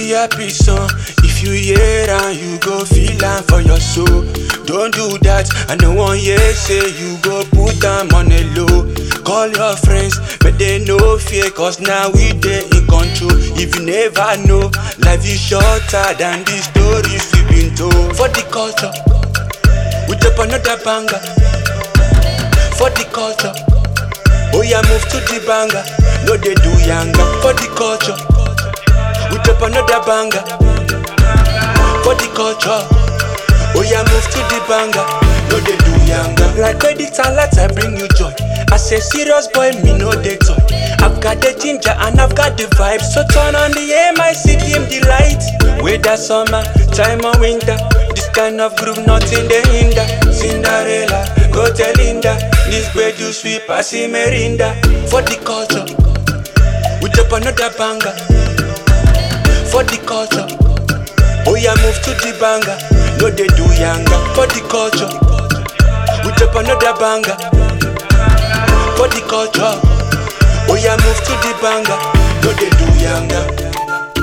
be happy song. If you hear and you go feel am for your soul. Don't do that, I no one hear say you go put them on a low. Call your friends, but they no fear, cause now we dey in control. If you never know, life is shorter than the stories we been told. For the culture, we drop another banger. For the culture, oh yeah, move to the banger. No they do younger. For the culture, we drop another banger. For the culture, oh yeah, move to the banger. No they do younger. Like credit alert, I bring you joy. I say serious boy, me no they toy. I've got the ginger and I've got the vibe. So turn on the MIC, dim the light. Whether summer, time or winter, this kind of groove nothing they hinder. Cinderella, go tell Linda, this way do sweep, I see Merinda. For the culture, we drop another banger. For the culture, oh yeah, move to the banger. No they do younger. For the culture, we drop another banger. For the culture, oh yeah, move to the banger. No they do younger.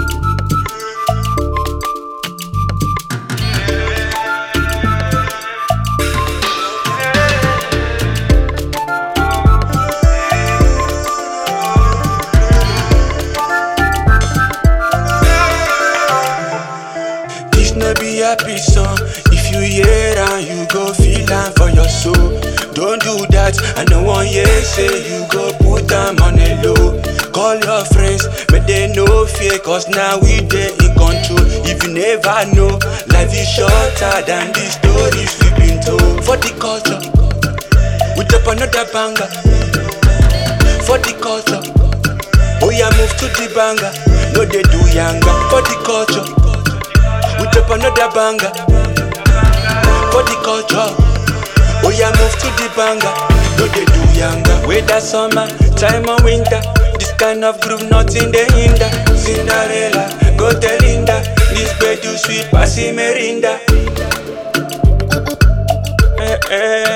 This no be happy song. If you hear and you go feel am for your soul. Don't do that, I no one hear say you go put them on a low. Call your friends, but they no fear, cause now we dey in control. If you never know, life is shorter than the stories we been told. For the culture, we drop another banger. For the culture, oh yeah, move to the banger. No they do younger. For the culture, we drop another banger. For the culture, oh yeah, move to the banger. No they do younger. Whether summer, time or winter, this kind of groove nothing they hinder. Cinderella, go tell Linda, this bed do sweet, I see Merinda.